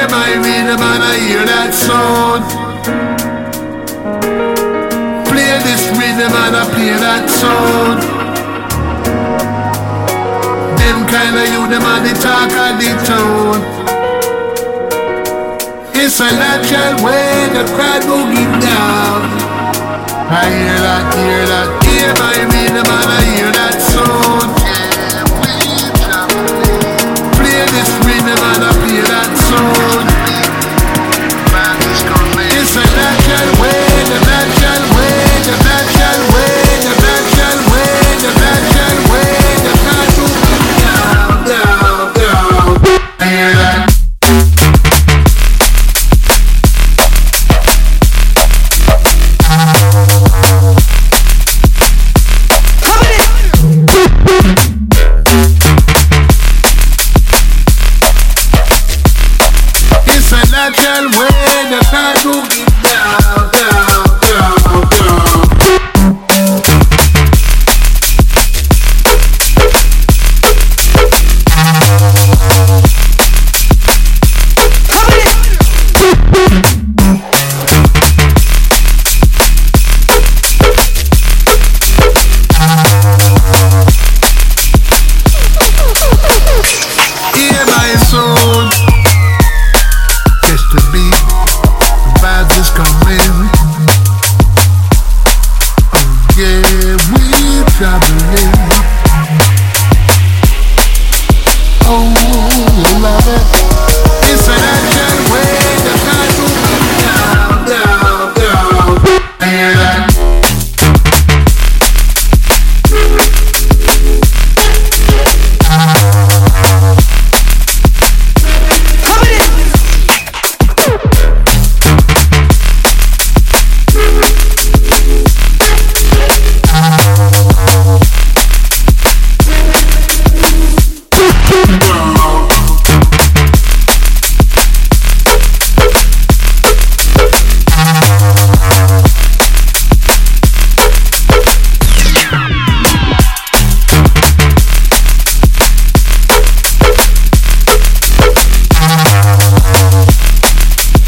hear my rhythm and I hear that sound. Play this rhythm and I play that sound. Them kind of you, them are the talk of the town. It's a natural way the crowd boogie down. I hear that, hear my rhythm and I hear that sound. Play this rhythm and I play that sound. It's a natural way, the natural way, the natural way, the natural way, the natural way, the crowd boogie down, down, down. I hear that. Natural way, the